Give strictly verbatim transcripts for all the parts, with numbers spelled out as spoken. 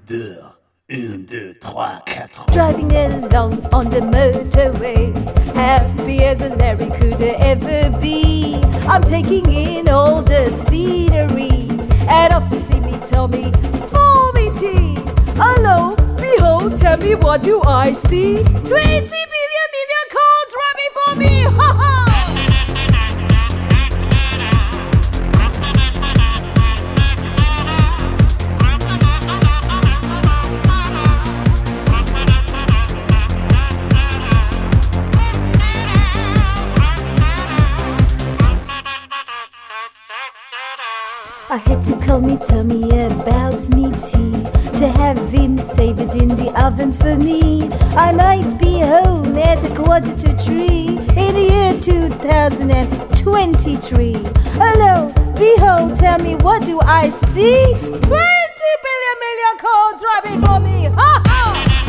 deux, un, deux, trois, quatre. Driving along on the motorway, happy as a Larry could ever be. I'm taking in all the scenery, and off to see me, tell me, for me tea. Hello, behold, tell me, what do I see? Twenty billion million codes right before me, ha ha! I had to call me, tell me about me tea, to have him save it in the oven for me. I might be home at a quarter to three in the year two thousand twenty-three. Hello, behold, tell me, what do I see? Twenty billion million codes right before me, ha ha!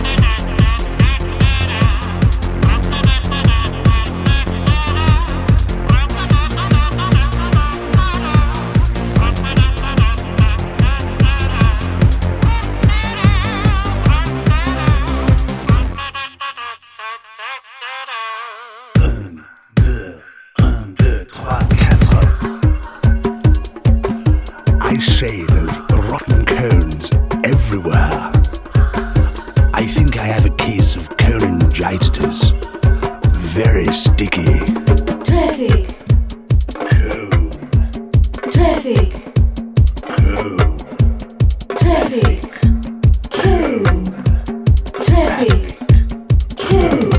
I say those rotten cones everywhere. I think I have a case of cholangitis. Very sticky. Traffic. Cone. Traffic. Cone. Traffic. Cone. Traffic. Cone.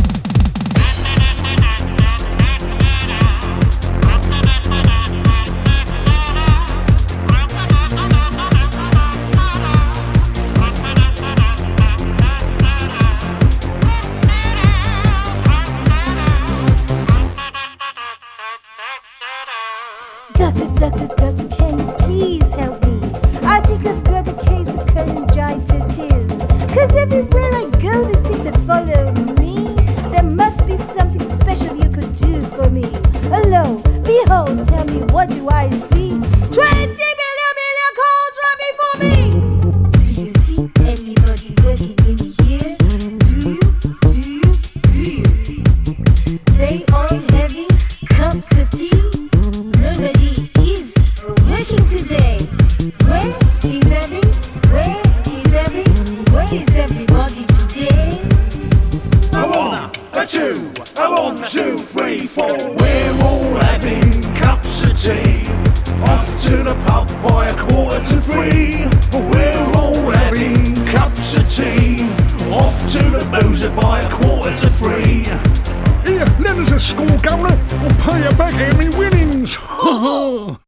Doctor, doctor, doctor, can you please help me? I think I've got a case of cholangitis. Cause everywhere I go they seem to follow me. There must be something special you could do for me. Hello, behold, tell me, what do I see? Twenty billion million codes right before me! Do you see anybody working in here? Do you, do you, do you? They all having cups of tea? Nobody is working today. Where is every, where is every, where is everybody today? A one, a two, a one, two, three, four. We're all having cups of tea. Off to the pub by a quarter to three. We're all having cups of tea. Off to the boozer by a quarter to three. Here, let us a score, governor. I'll pay you back any winnings.